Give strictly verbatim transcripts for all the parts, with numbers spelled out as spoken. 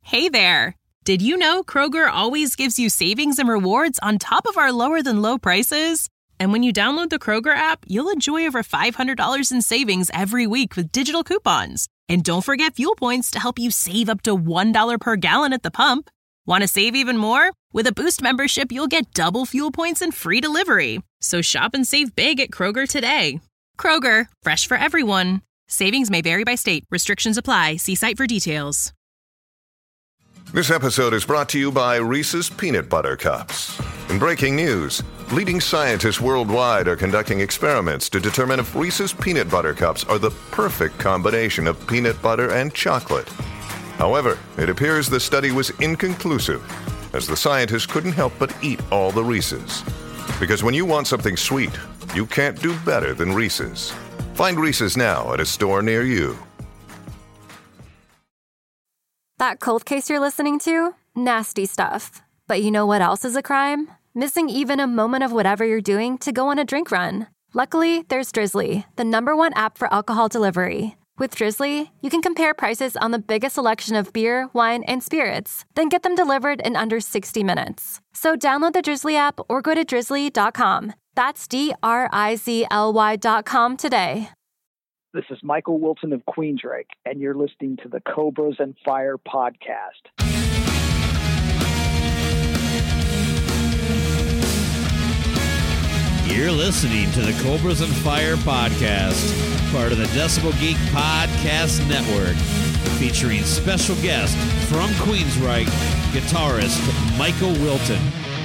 Hey there! Did you know Kroger always gives you savings and rewards on top of our lower-than-low prices? And when you download the Kroger app, you'll enjoy over five hundred dollars in savings every week with digital coupons. And don't forget fuel points to help you save up to one dollar per gallon at the pump. Want to save even more? With a Boost membership, you'll get double fuel points and free delivery. So shop and save big at Kroger today. Kroger, fresh for everyone. Savings may vary by state. Restrictions apply. See site for details. This episode is brought to you by Reese's Peanut Butter Cups. In breaking news, leading scientists worldwide are conducting experiments to determine if Reese's Peanut Butter Cups are the perfect combination of peanut butter and chocolate. However, it appears the study was inconclusive, as the scientists couldn't help but eat all the Reese's. Because when you want something sweet, you can't do better than Reese's. Find Reese's now at a store near you. That cold case you're listening to? Nasty stuff. But you know what else is a crime? Missing even a moment of whatever you're doing to go on a drink run. Luckily, there's Drizzly, the number one app for alcohol delivery. With Drizzly, you can compare prices on the biggest selection of beer, wine, and spirits, then get them delivered in under sixty minutes. So download the Drizzly app or go to drizzly dot com. That's D R I Z L Y dot com today. This is Michael Wilton of Queensryche, and you're listening to the Cobras and Fire podcast. You're listening to the Cobras and Fire podcast, part of the Decibel Geek Podcast Network, featuring special guest from Queensryche, guitarist Michael Wilton.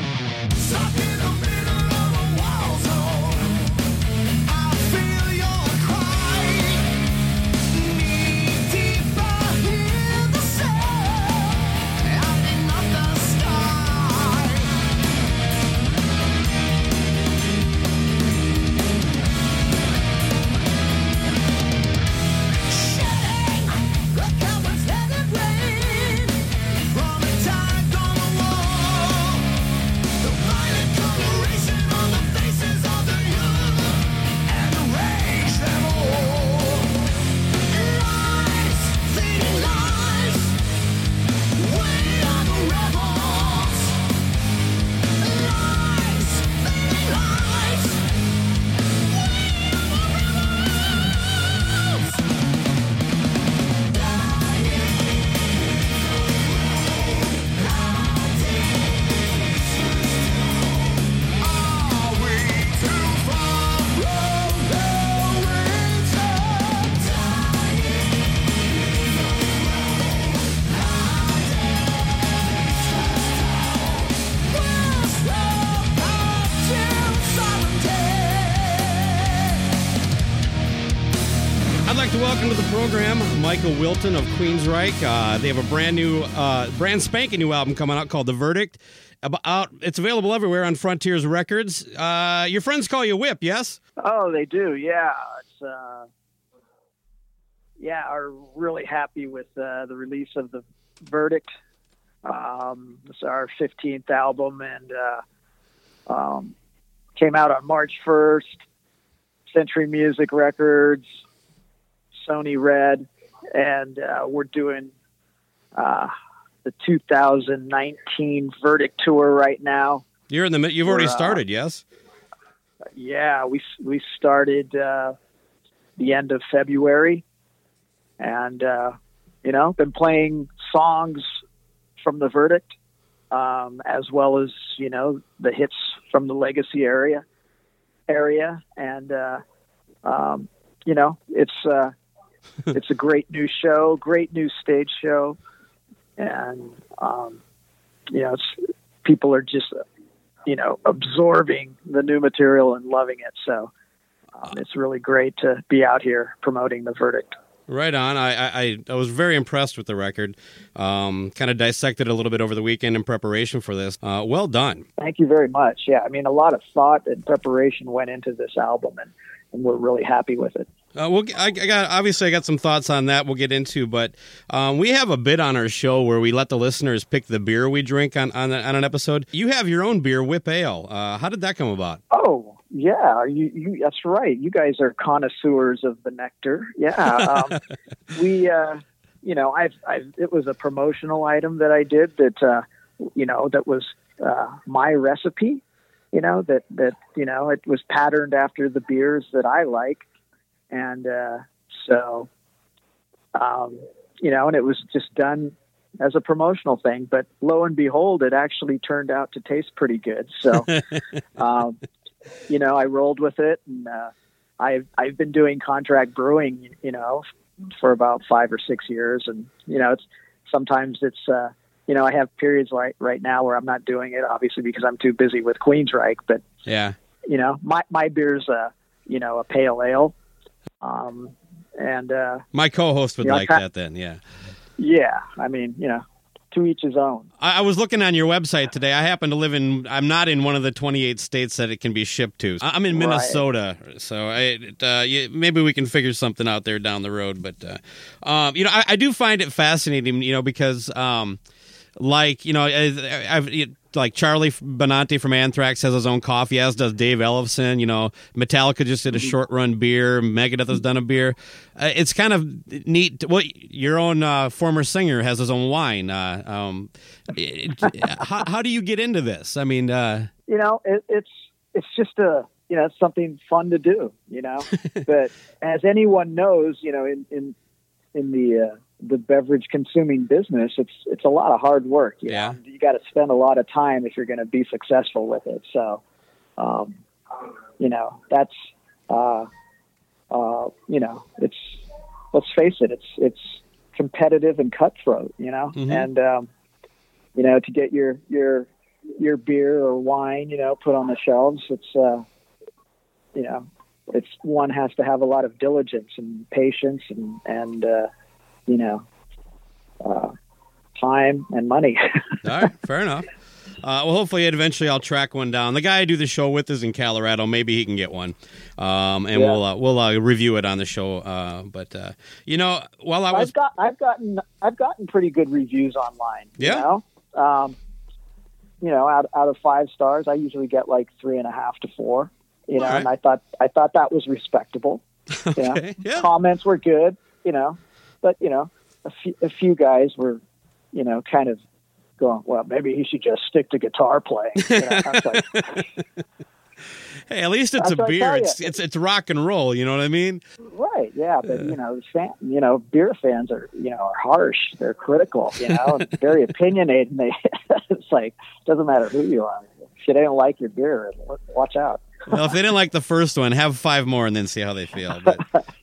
Welcome to the program, Michael Wilton of Queensryche. Uh, they have a brand new, uh, brand spanking new album coming out called The Verdict. About, it's available everywhere on Frontiers Records. Uh, your friends call you Whip, yes? Oh, they do, yeah. It's, uh, yeah, are really happy with uh, the release of The Verdict. Um, it's our fifteenth album, and uh, um, came out on March first. Century Music Records, Sony Red, and uh, we're doing uh, the two thousand nineteen Verdict tour right now. You're in the you've already we're, started, uh, yes? Yeah, we we started uh, the end of February, and uh, you know, been playing songs from the Verdict, um, as well as you know the hits from the Legacy area area, and uh, um, you know, it's. Uh, It's a great new show, great new stage show, and um, you know, it's, people are just you know absorbing the new material and loving it. So um, it's really great to be out here promoting The Verdict. Right on. I I, I was very impressed with the record. Um, kind of dissected it a little bit over the weekend in preparation for this. Uh, well done. Thank you very much. Yeah, I mean, a lot of thought and preparation went into this album, and, and we're really happy with it. Uh, well, I, I got obviously I got some thoughts on that we'll get into, but um, we have a bit on our show where we let the listeners pick the beer we drink on on, on an episode. You have your own beer, Whip Ale. Uh, how did that come about? Oh, yeah, you, you, that's right. You guys are connoisseurs of the nectar. Yeah, um, we uh, you know, I've, I've, it was a promotional item that I did that, uh, you know, that was uh, my recipe, you know, that, that, you know, it was patterned after the beers that I like. And uh, so, um, you know, and it was just done as a promotional thing, but lo and behold, it actually turned out to taste pretty good. So, um, you know, I rolled with it, and uh, I've, I've been doing contract brewing, you know, for about five or six years. And, you know, it's sometimes it's, uh, you know, I have periods right, right now where I'm not doing it, obviously, because I'm too busy with Queensryche, but, yeah, you know, my, my beer's, uh, you know, a pale ale. Um, and, uh, my co-host would you know, like I, that then. Yeah. Yeah, I mean, you know, to each his own. I, I was looking on your website today. I happen to live in, I'm not in one of the twenty-eight states that it can be shipped to. I'm in Minnesota, right. so I, uh, yeah, maybe we can figure something out there down the road. But, uh, um, you know, I, I do find it fascinating, you know, because, um, like, you know, I, I've, it, like Charlie Benante from Anthrax has his own coffee, as does Dave Ellefson. You know, Metallica just did a short run beer. Megadeth has done a beer. Uh, it's kind of neat. Well, your own uh, former singer has his own wine. Uh, um, it, how, how do you get into this? I mean, uh, you know, it, it's it's just a you know it's something fun to do. You know, but as anyone knows, you know, in in in the uh, the beverage consuming business, it's it's a lot of hard work. You yeah, know? You got to spend a lot of time if you're going to be successful with it. So, um, you know, that's uh, uh, you know, it's let's face it, it's it's competitive and cutthroat. You know, mm-hmm. and um, you know, to get your your your beer or wine, you know, put on the shelves, it's uh, you know, it's one has to have a lot of diligence and patience and and uh, you know, uh, time and money. All right, fair enough. Uh, well, hopefully, eventually, I'll track one down. The guy I do the show with is in Colorado. Maybe he can get one, um, and yeah. we'll uh, we'll uh, review it on the show. Uh, but uh, you know, while I was, I've got I've gotten I've gotten pretty good reviews online. Yeah. You know, um, you know, out out of five stars, I usually get like three and a half to four. You know, All right. and I thought I thought that was respectable. Okay, You know? yeah. Comments were good. You know, but you know, a few a few guys were, you know, kind of going, well, maybe he should just stick to guitar playing. You know, I was like, Hey, at least it's That's a what I beer. tell It's you. it's it's rock and roll. You know what I mean? right, yeah, but you know, fan, you know, beer fans are, you know, are harsh. They're critical. You know, and very opinionated. And they, it's like doesn't matter who you are. If you don't like your beer, watch out. Well, if they didn't like the first one, have five more and then see how they feel. But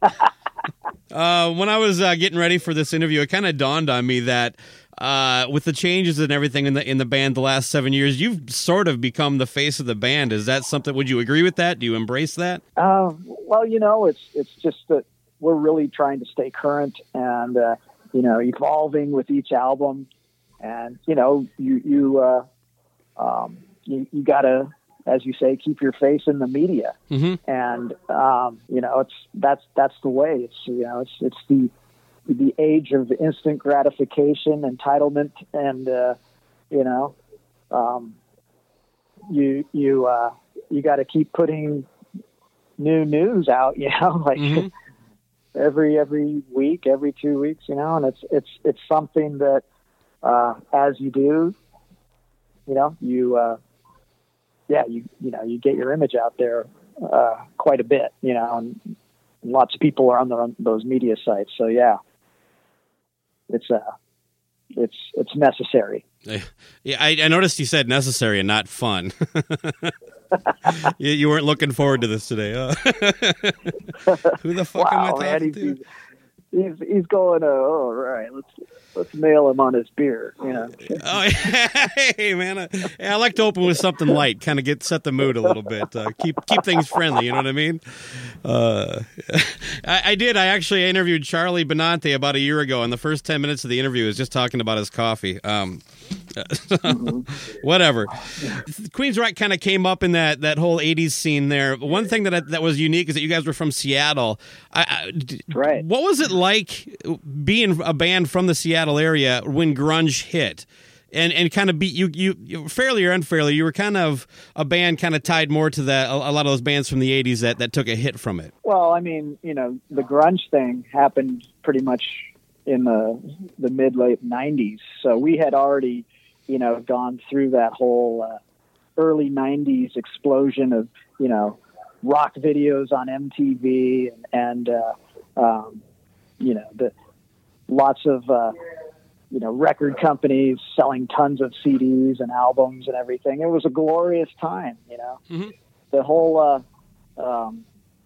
uh, when I was uh, getting ready for this interview, it kind of dawned on me that uh, with the changes and everything in the in the band the last seven years, you've sort of become the face of the band. Is that something? Would you agree with that? Do you embrace that? Uh, well, you know, it's it's just that we're really trying to stay current and uh, you know, evolving with each album, and you know, you you uh, um, you, you gotta, as you say, keep your face in the media, mm-hmm. and um, you know, it's that's that's the way. It's you know, it's it's the the age of instant gratification, entitlement, and uh, you know, um, you you uh, you got to keep putting new news out. You know, like mm-hmm. every every week, every two weeks. You know, and it's it's it's something that uh, as you do, you know, you. Uh, Yeah, you you know you get your image out there uh, quite a bit, you know, and lots of people are on, the, on those media sites. So yeah, it's uh, it's it's necessary. Yeah, I, I noticed you said necessary and not fun. you, you weren't looking forward to this today. Huh? Who the fuck wow, am I man, talking he's, to? he's he's he's going. Uh, oh, right, let's let's nail him on his beer. You know. Oh, hey man, I, I like to open with something light, kind of get set the mood a little bit, uh, keep keep things friendly. You know what I mean? Uh, I, I did. I actually interviewed Charlie Benante about a year ago, and the first ten minutes of the interview was just talking about his coffee. Um, mm-hmm. Whatever. Queensryche kind of came up in that, that whole eighties scene there. One thing that I, that was unique is that you guys were from Seattle. I, I, right. What was it like being a band from the Seattle area when grunge hit? And and kind of be you, you you fairly or unfairly, you were kind of a band kind of tied more to that a, a lot of those bands from the eighties that, that took a hit from it. Well, I mean, you know, the grunge thing happened pretty much in the the mid late nineties. So we had already, you know, gone through that whole uh, early nineties explosion of, you know, rock videos on M T V and, and uh, um, you know, the lots of, uh, you know, record companies selling tons of C Ds and albums and everything. It was a glorious time, you know. Mm-hmm. The whole, uh, um,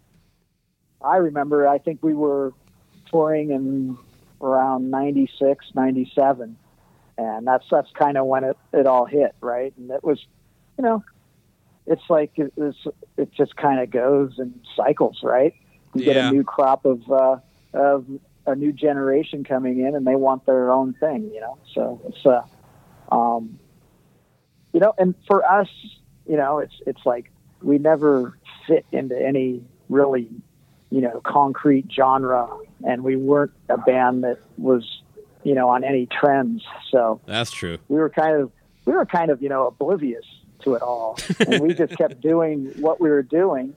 I remember, I think we were touring in around ninety-six, ninety-seven, and that's that's kind of when it, it all hit, right? And it was, you know, it's like it, was, it just kind of goes in cycles, right? You yeah. get a new crop of uh, of a new generation coming in, and they want their own thing, you know. So it's uh, um, you know, and for us, you know, it's it's like we never fit into any really, you know, concrete genre, and we weren't a band that was, you know, on any trends. So that's true. We were kind of we were kind of, you know, oblivious to it all, and we just kept doing what we were doing,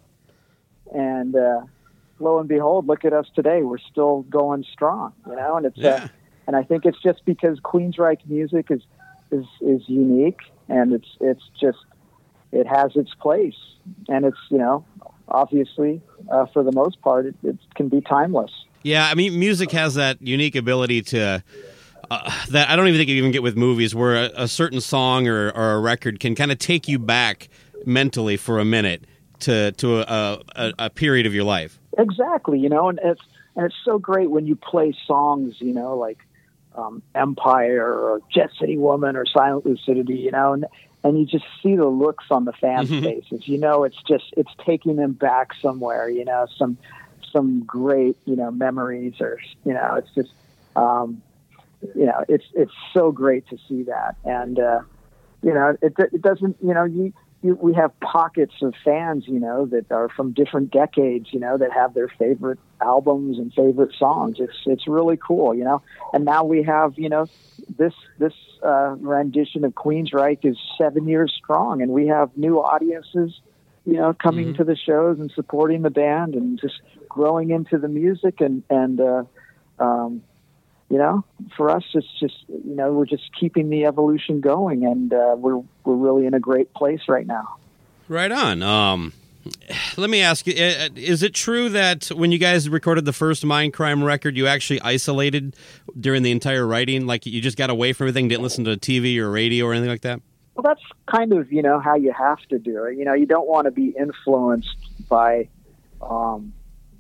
and uh, lo and behold, look at us today. We're still going strong, you know, and it's, yeah. uh, and I think it's just because Queensryche music is, is, is unique, and it's, it's just, it has its place, and it's, you know, obviously, uh, for the most part, it, it can be timeless. Yeah. I mean, music has that unique ability to, uh, that I don't even think you even get with movies, where a, a certain song or, or a record can kind of take you back mentally for a minute to, to a, a, a period of your life. Exactly, you know, and it's and it's so great when you play songs, you know, like um, Empire or Jet City Woman or Silent Lucidity, you know, and and you just see the looks on the fans' mm-hmm. faces. You know, it's just it's taking them back somewhere, you know, some some great, you know, memories, or you know, it's just um, you know, it's it's so great to see that, and uh, you know, it it doesn't, you know, you. You, we have pockets of fans, you know, that are from different decades, you know, that have their favorite albums and favorite songs. It's it's really cool, you know. And now we have, you know, this this uh, rendition of Queensryche is seven years strong, and we have new audiences, you know, coming mm-hmm. to the shows and supporting the band and just growing into the music, and and uh, um, you know, for us, it's just, you know, we're just keeping the evolution going, and uh, we're we're really in a great place right now. Right on. Um, let me ask you, is it true that when you guys recorded the first Mindcrime record, you actually isolated during the entire writing? Like, you just got away from everything, didn't listen to T V or radio or anything like that? Well, that's kind of, you know, how you have to do it. You know, you don't want to be influenced by um,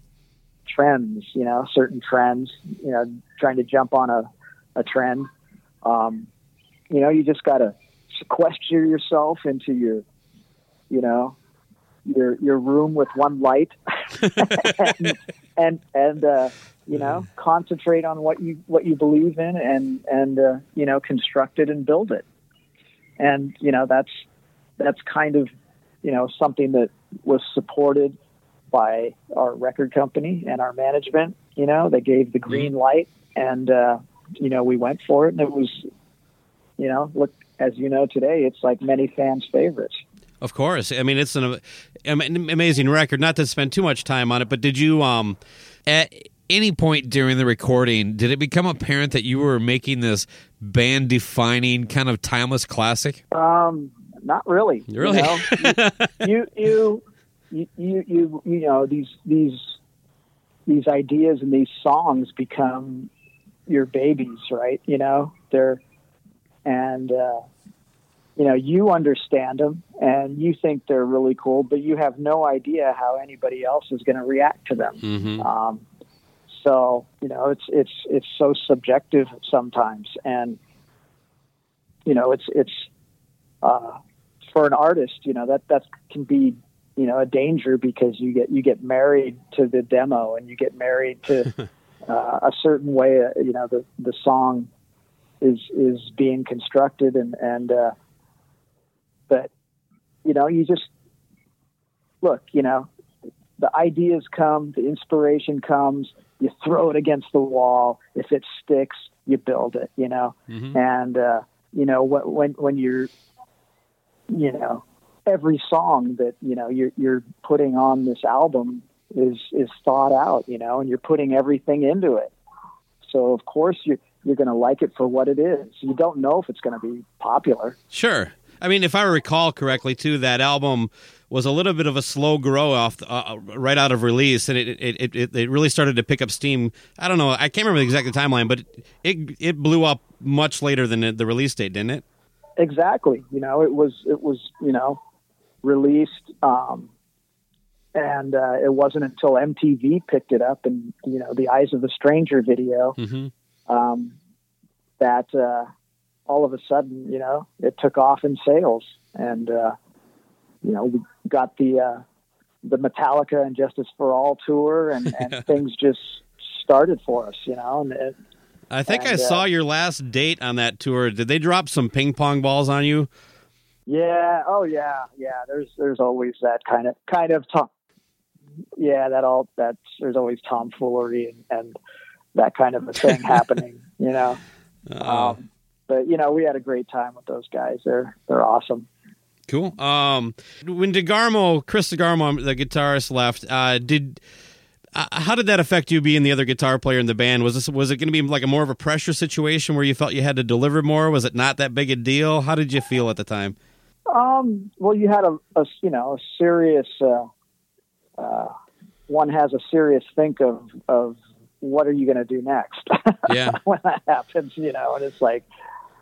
trends, you know, certain trends, you know, trying to jump on a, a trend. Um, you know, you just got to sequester yourself into your, you know, your your room with one light, and and, and uh, you know, concentrate on what you what you believe in, and and uh, you know, construct it and build it. And you know, that's that's kind of, you know, something that was supported by our record company and our management. You know, they gave the green light, and uh, you know, we went for it, and it was, you know, look, as you know, today it's like many fans' favorites. Of course. I mean, it's an, an amazing record. Not to spend too much time on it, but did you, um, at any point during the recording, did it become apparent that you were making this band-defining kind of timeless classic? Um, not really. Really? You know? you, you, you, you, you, you know, these these these ideas and these songs become your babies, right? You know, they're and. Uh, You know, you understand them and you think they're really cool, but you have no idea how anybody else is going to react to them. Mm-hmm. Um, so, you know, it's it's it's so subjective sometimes, and you know, it's it's uh, for an artist, you know, that that can be, you know, a danger, because you get you get married to the demo, and you get married to uh, a certain way. Uh, you know, the the song is is being constructed, and and uh, But, you know, you just, look, you know, the ideas come, the inspiration comes, you throw it against the wall. If it sticks, you build it, you know. Mm-hmm. And, uh, you know, when when you're, you know, every song that, you know, you're, you're putting on this album is, is thought out, you know, and you're putting everything into it. So of course you you're going to like it for what it is. You don't know if it's going to be popular. Sure. I mean, if I recall correctly, too, that album was a little bit of a slow grow off uh, right out of release, and it, it it it really started to pick up steam. I don't know. I can't remember the exact timeline, but it it blew up much later than the release date, didn't it? Exactly. You know, it was it was you know released, um, and uh, it wasn't until M T V picked it up and you know the Eyes of the Stranger video Mm-hmm. um, that. Uh, all of a sudden, you know, it took off in sales, and uh, you know, we got the uh, the Metallica and Justice for All tour, and, and things just started for us, you know. And it, I think and, I saw uh, your last date on that tour. Did they drop some ping pong balls on you? Yeah. Oh, yeah. Yeah. There's there's always that kind of kind of tom- yeah. That all that's there's always tomfoolery and, and that kind of a thing happening, you know. Uh, Um, But, you know, we had a great time with those guys. They're they're awesome. Cool. Um, when DeGarmo, Chris DeGarmo, the guitarist, left, uh, did uh, how did that affect you being the other guitar player in the band? Was this was it going to be like a more of a pressure situation where you felt you had to deliver more? Was it not that big a deal? How did you feel at the time? Um, well, you had a, a you know a serious uh, uh, one has a serious think of of what are you going to do next? Yeah. When that happens, you know, and it's like.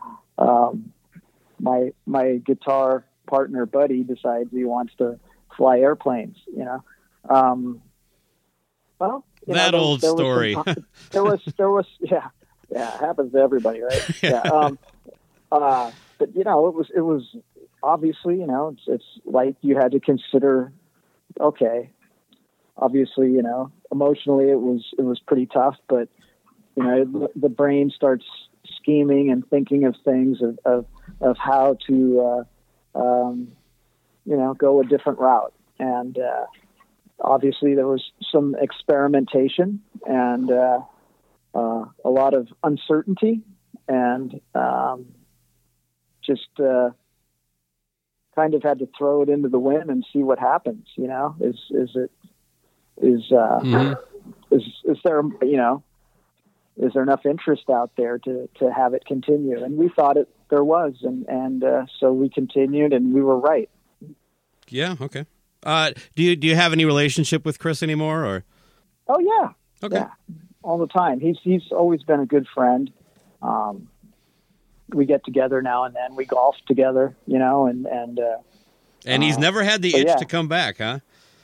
Um, my my guitar partner buddy decides he wants to fly airplanes. You know, um, well, you that know, old there, there story. Was some, there was there was yeah yeah it happens to everybody, right? Yeah. Um, uh, but you know, it was it was obviously you know it's it's like you had to consider. Okay, obviously you know emotionally it was it was pretty tough, but you know the brain starts scheming and thinking of things of, of, of how to, uh, um, you know, go a different route. And, uh, obviously there was some experimentation and, uh, uh, a lot of uncertainty and, um, just, uh, kind of had to throw it into the wind and see what happens, you know, is, is it, is, uh, mm-hmm. is, is there, you know, is there enough interest out there to, to have it continue? And we thought it there was, and and uh, so we continued, and we were right. Yeah. Okay. Uh, do you do you have any relationship with Chris anymore, or? Oh yeah. Okay. Yeah, all the time. He's he's always been a good friend. Um, we get together now and then. We golf together, you know, and and uh, and he's uh, never had the so itch yeah. to come back, huh?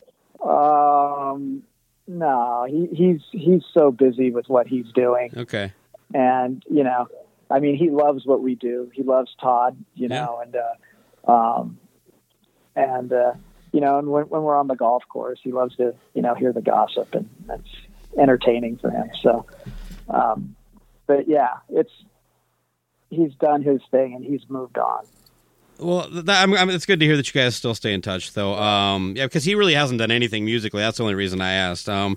Um. No, he, he's he's so busy with what he's doing. Okay. And, you know, I mean, he loves what we do. He loves Todd, you know, yeah. and, uh, um, and, uh, you know, and when, when we're on the golf course, he loves to, you know, hear the gossip, and that's entertaining for him. So, um, but yeah, it's, he's done his thing and he's moved on. Well, that, I mean, it's good to hear that you guys still stay in touch, though. Um, yeah, because he really hasn't done anything musically. That's the only reason I asked. Um,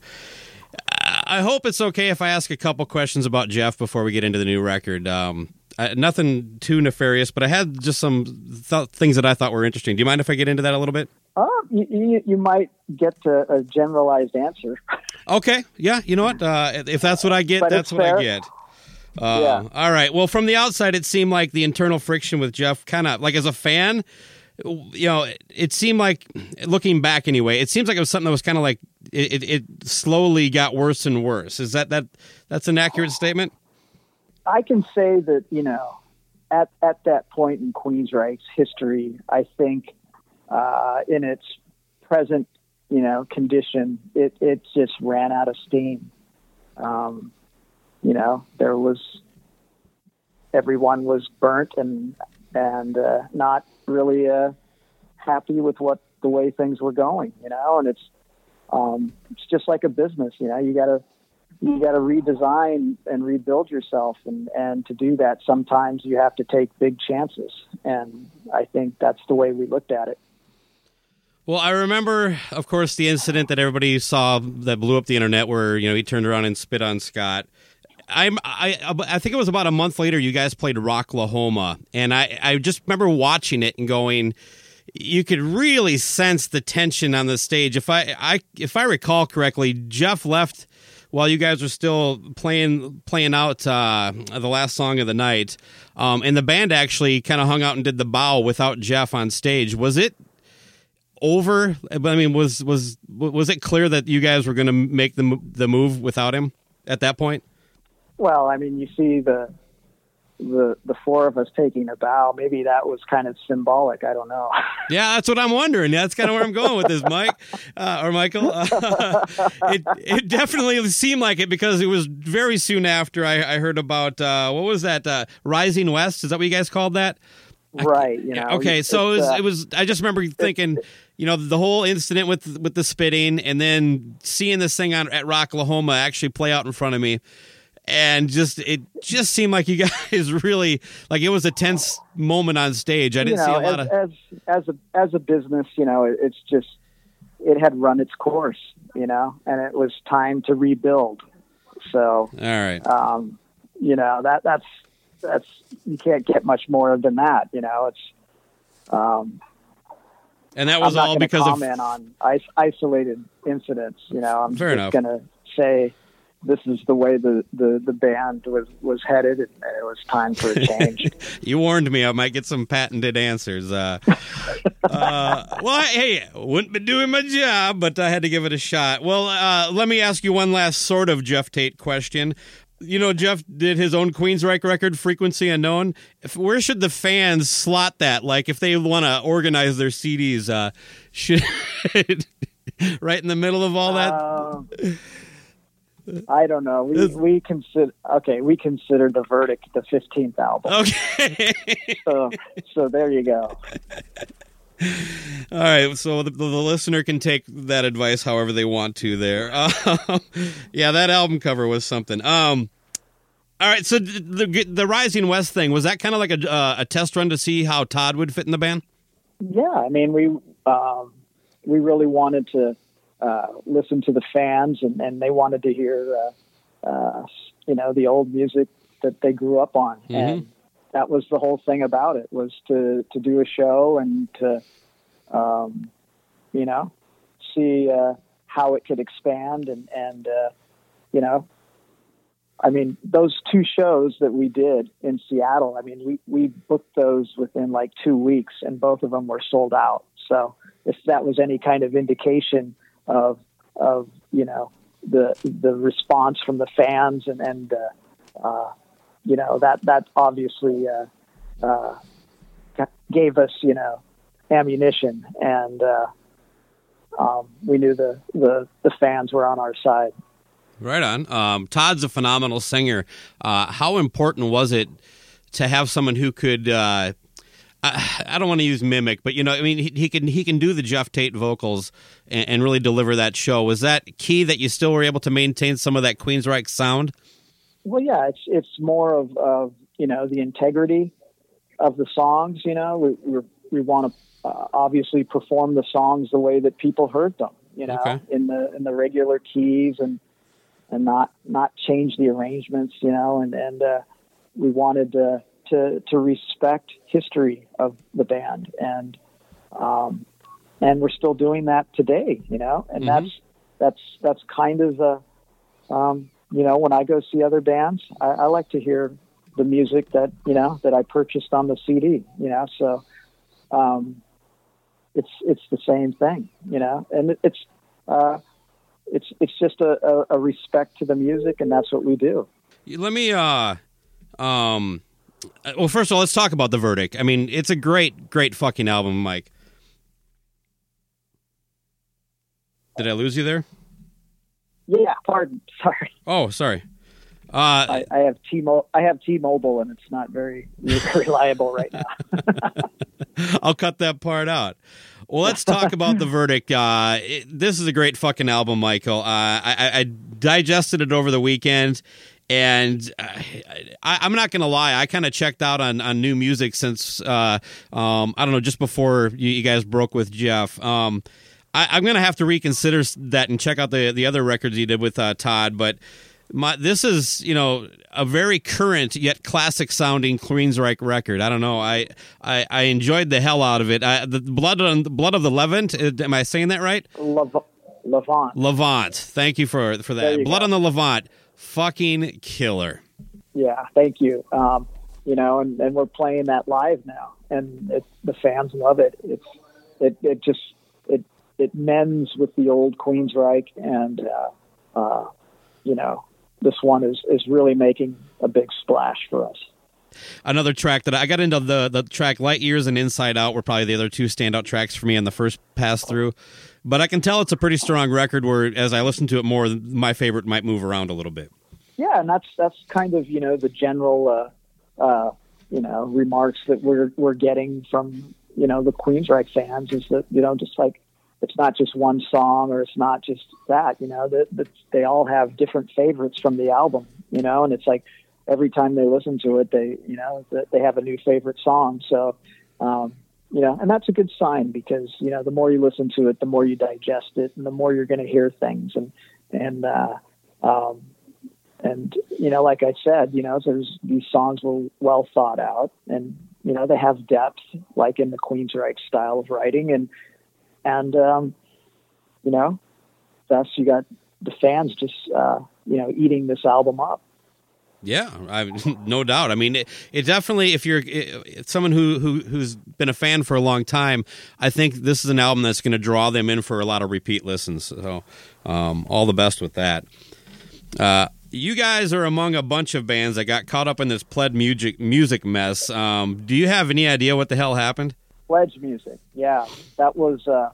I hope it's okay if I ask a couple questions about Jeff before we get into the new record. Um, I, nothing too nefarious, but I had just some th- things that I thought were interesting. Do you mind if I get into that a little bit? Uh, you, you, you might get to a generalized answer. Okay. Yeah. You know what? Uh, if that's what I get, But that's it's what fair. I get. Uh, Yeah. All right. Well, from the outside, it seemed like the internal friction with Jeff kind of, like as a fan, you know, it, it seemed like, looking back anyway, it seems like it was something that was kind of like, it, it, it slowly got worse and worse. Is that, that that's an accurate statement? I can say that, you know, at, at that point in Queensryche's history, I think uh, in its present, you know, condition, it, it just ran out of steam. Um, you know, there was, everyone was burnt and, and uh, not really uh, happy with what the way things were going, you know, and it's, um, it's just like a business, you know, you gotta, you got to redesign and rebuild yourself. And, and to do that, sometimes you have to take big chances. And I think that's the way we looked at it. Well, I remember, of course, the incident that everybody saw that blew up the internet where, you know, he turned around and spit on Scott. I'm, I, I think it was about a month later you guys played Rocklahoma. And I, I just remember watching it and going, you could really sense the tension on the stage. If I, I if I recall correctly, Jeff left while you guys were still playing playing out uh, the last song of the night, um, and the band actually kind of hung out and did the bow without Jeff on stage. Was it over? I mean, was was was it clear that you guys were going to make the the move without him at that point? Well, I mean, you see the the the four of us taking a bow. Maybe that was kind of symbolic. I don't know. Yeah, that's what I'm wondering. That's kind of where I'm going with this, Mike uh, or Michael. Uh, it it definitely seemed like it because it was very soon after I, I heard about uh, what was that uh, Rising West? Is that what you guys called that? Right. You know. Okay, so it was, uh, it was. I just remember thinking, you know, the whole incident with with the spitting, and then seeing this thing on at Rocklahoma actually play out in front of me. And just it just seemed like you guys really like it was a tense moment on stage. I didn't you know, see a lot as, of as as a as a business, you know, it, it's just it had run its course, you know, and it was time to rebuild. So, all right, um, you know that that's that's you can't get much more than that, you know. It's um, and that was I'm not all because comment of on is- isolated incidents. You know, I'm Fair just going to say. This is the way the, the, the band was, was headed, and it was time for a change. You warned me I might get some patented answers. Uh, uh, well, hey, wouldn't be doing my job, but I had to give it a shot. Well, uh, let me ask you one last sort of Jeff Tate question. You know, Jeff did his own Queensryche record, Frequency Unknown. If, where should the fans slot that? Like, if they want to organize their C Ds, uh, should right in the middle of all that? Um, I don't know. We we consider okay. We consider The Verdict the fifteenth album. Okay. so so there you go. All right, so the, the listener can take that advice however they want to. There, uh, yeah, that album cover was something. Um, all right, so the the Rising West thing, was that kind of like a uh, a test run to see how Todd would fit in the band? Yeah, I mean we um, we really wanted to. Uh, listen to the fans, and, and they wanted to hear, uh, uh, you know, the old music that they grew up on, mm-hmm. and that was the whole thing about it, was to, to do a show and to, um, you know, see uh, how it could expand, and and uh, you know, I mean, those two shows that we did in Seattle, I mean, we we booked those within like two weeks, and both of them were sold out. So if that was any kind of indication of of you know the the response from the fans, and and uh, uh, you know that that obviously uh, uh, gave us you know ammunition, and uh, um, we knew the, the the fans were on our side. Right on. Um, Todd's a phenomenal singer. Uh, how important was it to have someone who could? Uh, I, I don't want to use mimic, but you know, I mean, he, he can he can do the Jeff Tate vocals and, and really deliver that show. Was that key that you still were able to maintain some of that Queensryche sound? Well, yeah, it's it's more of, of you know the integrity of the songs. You know, we we, we want to uh, obviously perform the songs the way that people heard them. You know, okay. in the in the regular keys, and and not not change the arrangements. You know, and and uh, we wanted to. to to respect history of the band, and um and we're still doing that today, you know, and mm-hmm. that's that's that's kind of uh um you know when I go see other bands, I, I like to hear the music that you know that I purchased on the C D, you know, so um it's it's the same thing, you know, and it, it's uh it's it's just a, a, a respect to the music, and that's what we do. Let me uh um Well, first of all, let's talk about The Verdict. I mean, it's a great, great fucking album, Mike. Did I lose you there? Yeah, pardon. Sorry. Oh, sorry. Uh, I, I have T-Mobile. I have T-Mobile, and it's not very reliable right now. I'll cut that part out. Well, let's talk about The Verdict. Uh, it, this is a great fucking album, Michael. Uh, I, I digested it over the weekend. And I, I'm not going to lie, I kind of checked out on, on new music since, uh, um, I don't know, just before you, you guys broke with Jeff. Um, I, I'm going to have to reconsider that and check out the, the other records you did with uh, Todd. But my, this is, you know, a very current yet classic sounding Queensryche record. I don't know. I, I, I enjoyed the hell out of it. I, the Blood on Blood of the Levant. Am I saying that right? Love. Levant. Levant. Thank you for for that. Blood go. on the Levant. Fucking killer. Yeah, thank you. Um, you know, and, and we're playing that live now, and it, the fans love it. It's it it just it it mends with the old Queensryche, and uh, uh, you know, this one is is really making a big splash for us. Another track that I got into the the track Light Years and Inside Out were probably the other two standout tracks for me on the first pass through. But I can tell it's a pretty strong record where, as I listen to it more, my favorite might move around a little bit. Yeah, and that's that's kind of, you know, the general uh, uh, you know, remarks that we're we're getting from, you know, the Queensryche fans is that, you know, just like it's not just one song or it's not just that, you know, that, that they all have different favorites from the album, you know, and it's like every time they listen to it, they, you know, they have a new favorite song. So, um, you know, and that's a good sign because, you know, the more you listen to it, the more you digest it and the more you're going to hear things. And, and, uh, um, and, you know, like I said, you know, there's these songs were well thought out and, you know, they have depth, like in the Queensryche style of writing. And, and, um, you know, thus you got the fans just, uh, you know, eating this album up. Yeah, I, no doubt. I mean, it, it definitely, if you're it's someone who, who, who's been a fan for a long time, I think this is an album that's going to draw them in for a lot of repeat listens. So um, all the best with that. Uh, you guys are among a bunch of bands that got caught up in this Pledge music, music mess. Um, do you have any idea what the hell happened? Pledge music, yeah. That was, uh,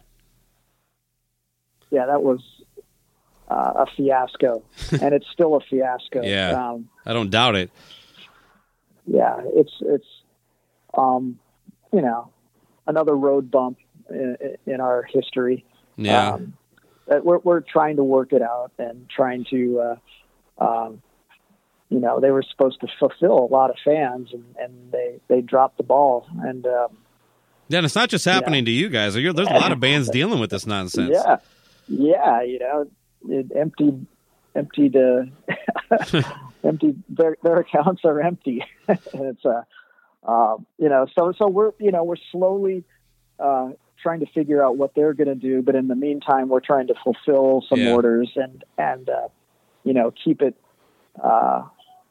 yeah, that was... Uh, a fiasco, and it's still a fiasco. Yeah, um, I don't doubt it. Yeah, it's it's um, you know, another road bump in, in our history. Yeah, um, that we're we're trying to work it out and trying to, uh, um, you know, they were supposed to fulfill a lot of fans, and, and they they dropped the ball. And um, yeah, and it's not just happening you know, to you guys. There's a lot of bands dealing with this nonsense. Yeah, yeah, you know. It emptied, emptied, uh, emptied. Their, their accounts are empty, and it's uh, uh, you know. So, so we're, you know, we're slowly uh, trying to figure out what they're going to do. But in the meantime, we're trying to fulfill some yeah. orders and and uh, you know, keep it, uh,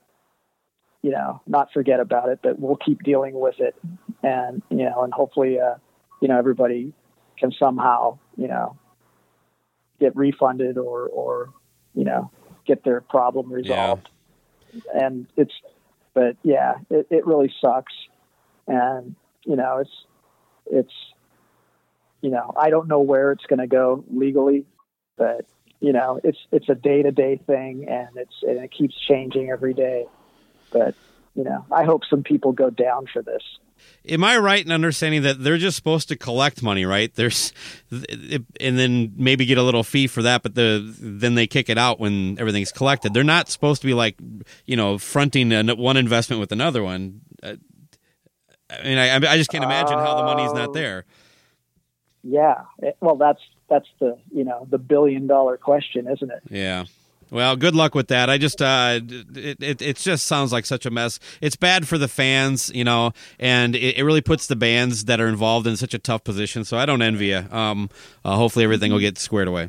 you know, not forget about it. But we'll keep dealing with it, and you know, and hopefully, uh, you know, everybody can somehow, you know, get refunded or, or, you know, get their problem resolved. Yeah. And it's, but yeah, it, it really sucks. And, you know, it's, it's, you know, I don't know where it's going to go legally, but you know, it's, it's a day to day thing and it's, and it keeps changing every day. But, you know, I hope some people go down for this. Am I right in understanding that they're just supposed to collect money, right? There's, and then maybe get a little fee for that, but the then they kick it out when everything's collected. They're not supposed to be like, you know, fronting a, one investment with another one. Uh, I mean, I, I just can't imagine how the money's not there. Yeah, well, that's that's the you know the billion dollar question, isn't it? Yeah. Well, good luck with that. I just, uh, it, it, it just sounds like such a mess. It's bad for the fans, you know, and it, it really puts the bands that are involved in such a tough position. So I don't envy you. Um, uh, hopefully everything will get squared away.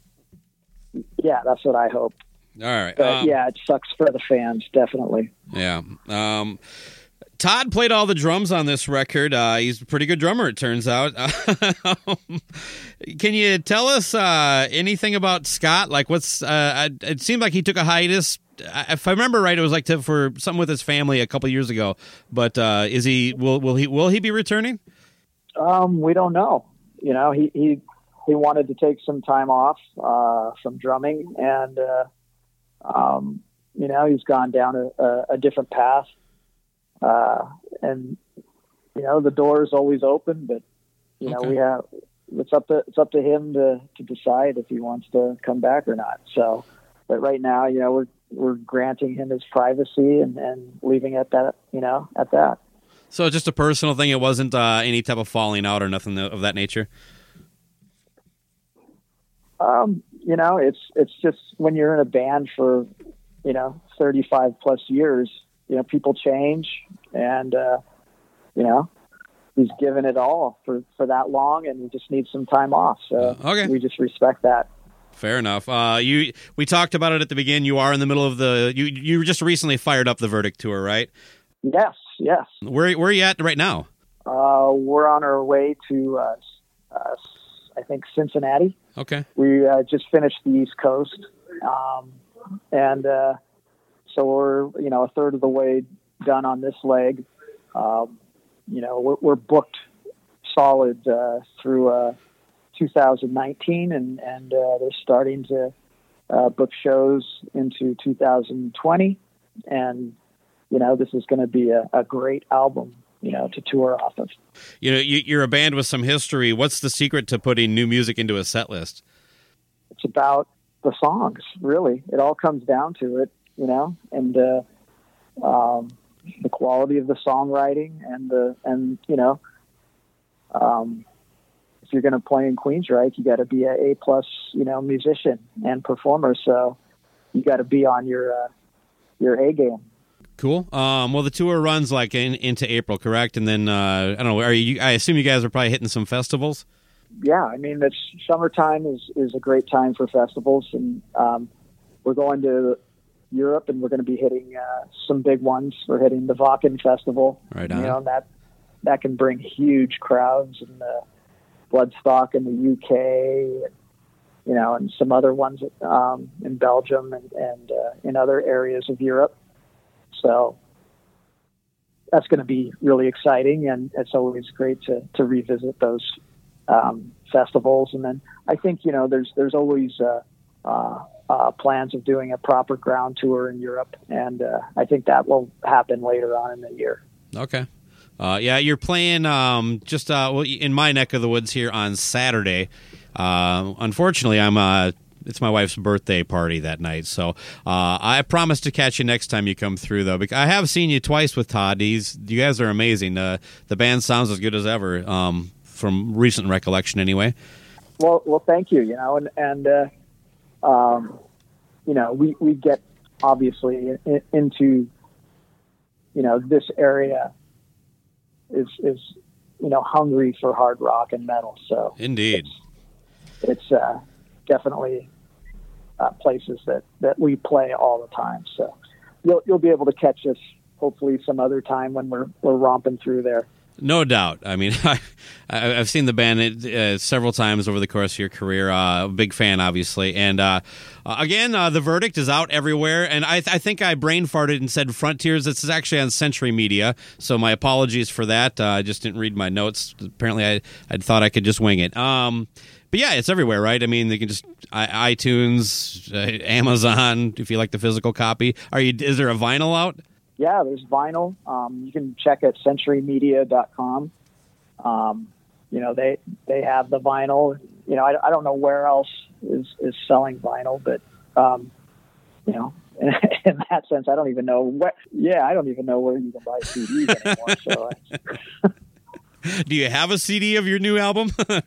Yeah, that's what I hope. All right. But um, yeah, it sucks for the fans, definitely. Yeah. Um, Todd played all the drums on this record. Uh, he's a pretty good drummer, it turns out. Can you tell us uh, anything about Scott? Like, what's? Uh, it seemed like he took a hiatus. If I remember right, it was like to, for something with his family a couple years ago. But uh, is he? Will will he? Will he be returning? Um, we don't know. You know, he he he wanted to take some time off uh, from drumming, and uh, um, you know, he's gone down a, a, a different path. Uh, and you know, the door is always open, but you know, okay. we have, it's up to, it's up to him to, to decide if he wants to come back or not. So, but right now, you know, we're, we're granting him his privacy and, and leaving it at that, you know, at that. So just a personal thing. It wasn't, uh, any type of falling out or nothing of that nature. Um, you know, it's, it's just when you're in a band for, you know, thirty-five plus years, you know, people change, and, uh, you know, he's given it all for, for that long, and he just needs some time off. So uh, okay. we just respect that. Fair enough. Uh, you we talked about it at the beginning. You are in the middle of the you you just recently fired up the Verdict tour, right? Yes, yes. Where where are you at right now? Uh, we're on our way to uh, uh, I think Cincinnati. Okay. We uh, just finished the East Coast, um, and uh, so we're you know a third of the way done on this leg. Um, you know we're, we're booked solid uh, through uh, two thousand nineteen, and and uh, they're starting to uh, book shows into two thousand twenty, and you know this is going to be a, a great album, you know, to tour off of. You know, you, you're a band with some history. What's the secret to putting new music into a set list? It's about the songs, really. It all comes down to it, you know, and uh, um, the quality of the songwriting and the and you know. Um, if you're going to play in Queensryche, you got to be a A plus, you know, musician and performer. So you got to be on your uh, your A game. Cool. Um, well, the tour runs like in, into April, correct? And then uh, I don't know. Are you? I assume you guys are probably hitting some festivals. Yeah, I mean, it's summertime is is a great time for festivals, and um, we're going to Europe, and we're going to be hitting uh, some big ones. We're hitting the Wacken Festival. Right on. You know, and that. That can bring huge crowds, and uh, Bloodstock in the U K, and, you know, and some other ones um, in Belgium and, and uh, in other areas of Europe. So that's going to be really exciting, and it's always great to, to revisit those um, festivals. And then I think, you know, there's there's always uh, uh, uh, plans of doing a proper ground tour in Europe, and uh, I think that will happen later on in the year. Okay. Uh, yeah, you're playing um, just uh, well, in my neck of the woods here on Saturday. Uh, unfortunately, I'm uh, it's my wife's birthday party that night, so uh, I promise to catch you next time you come through. Though because I have seen you twice with Todd. He's, you guys are amazing. Uh, the band sounds as good as ever, um, from recent recollection, anyway. Well, well, thank you. You know, and and uh, um, you know, we we get obviously in, into you know this area. Is, is you know hungry for hard rock and metal, so indeed, it's, it's uh, definitely uh, places that, that we play all the time. So you'll you'll be able to catch us hopefully some other time when we're we're romping through there. No doubt. I mean, I, I've seen the band uh, several times over the course of your career. Uh, a big fan, obviously. And uh, uh, again, uh, The Verdict is out everywhere. And I, th- I think I brain farted and said Frontiers. This is actually on Century Media, so my apologies for that. Uh, I just didn't read my notes. Apparently, I I thought I could just wing it. Um, but yeah, it's everywhere, right? I mean, they can just I, iTunes, uh, Amazon. If you like the physical copy, are you? Is there a vinyl out? Yeah, there's vinyl. Um, you can check at century media dot com. Um, you know, they they have the vinyl. You know, I, I don't know where else is, is selling vinyl, but, um, you know, in, in that sense, I don't even know what. Yeah, I don't even know where you can buy C Ds anymore. So, uh, do you have a C D of your new album?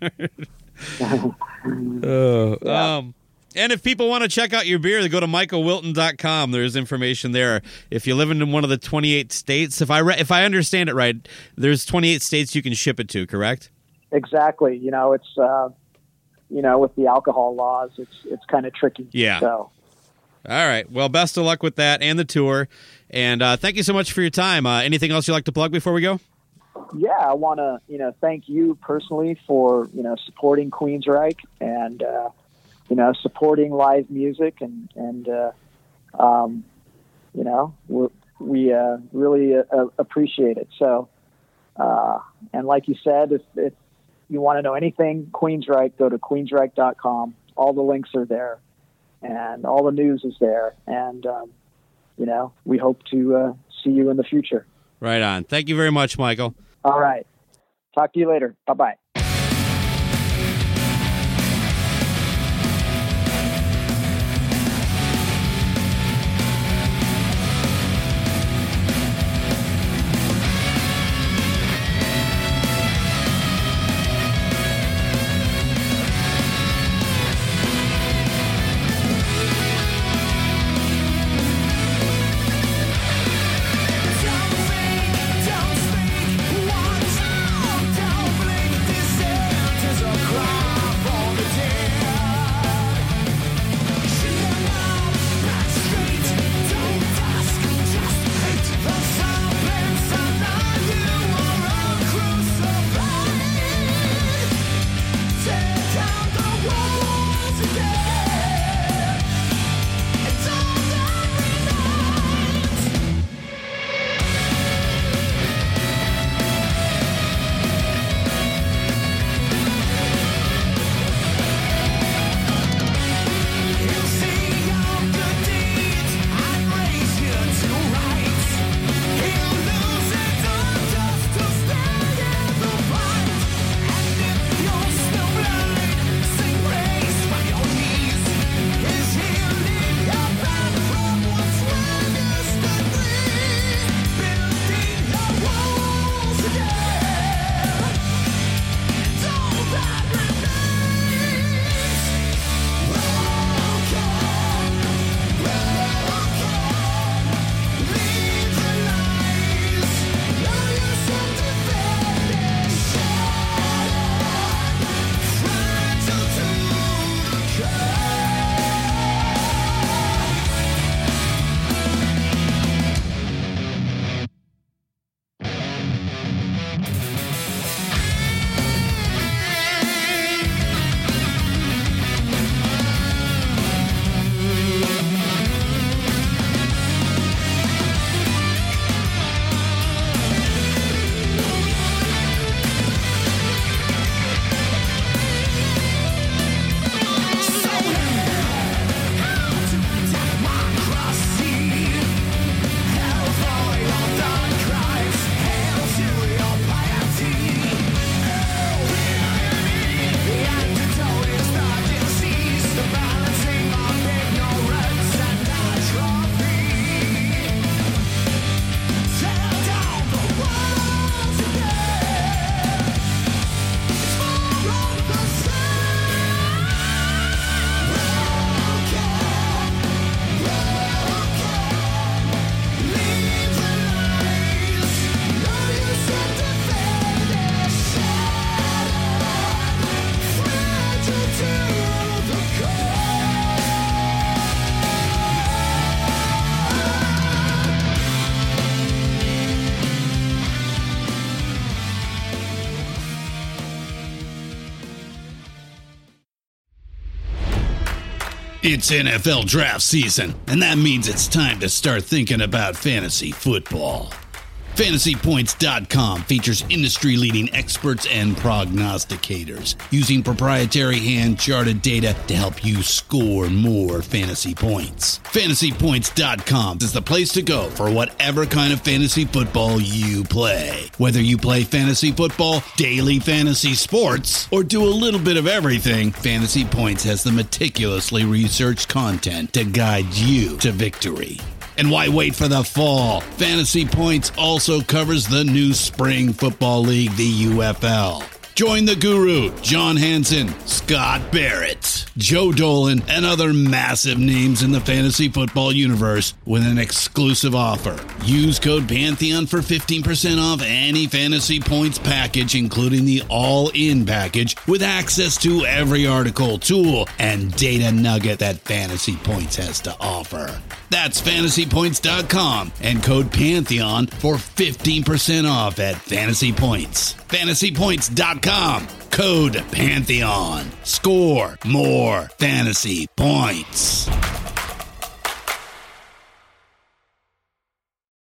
uh, yeah. Um. And if people want to check out your beer, they go to michael wilton dot com. There's information there. If you live in one of the twenty-eight states, if I re- if I understand it right, there's twenty-eight states you can ship it to, correct? Exactly. You know, it's uh, you know, with the alcohol laws, it's it's kind of tricky. Yeah. So. All right. Well, best of luck with that and the tour. And uh, thank you so much for your time. Uh, anything else you'd like to plug before we go? Yeah, I want to you know thank you personally for you know supporting Queensryche and. Uh, you know, supporting live music and, and uh, um, you know, we're, we uh, really uh, appreciate it. So, uh, and like you said, if, if you want to know anything Queensryche, go to queensryche dot com. All the links are there, and all the news is there. And, um, you know, we hope to uh, see you in the future. Right on. Thank you very much, Michael. All right. Talk to you later. Bye-bye. Don't speak, don't speak, watch out, don't blink. It's N F L draft season, and that means it's time to start thinking about fantasy football. Fantasy Points dot com features industry-leading experts and prognosticators using proprietary hand-charted data to help you score more fantasy points. Fantasy Points dot com is the place to go for whatever kind of fantasy football you play. Whether you play fantasy football, daily fantasy sports, or do a little bit of everything, Fantasy Points has the meticulously researched content to guide you to victory. And why wait for the fall? Fantasy Points also covers the new spring football league, the U F L. Join the guru, John Hansen, Scott Barrett, Joe Dolan, and other massive names in the fantasy football universe with an exclusive offer. Use code Pantheon for fifteen percent off any Fantasy Points package, including the all-in package, with access to every article, tool, and data nugget that Fantasy Points has to offer. That's Fantasy Points dot com and code Pantheon for fifteen percent off at Fantasy Points. Fantasy Points dot com, code Pantheon. Score more fantasy points.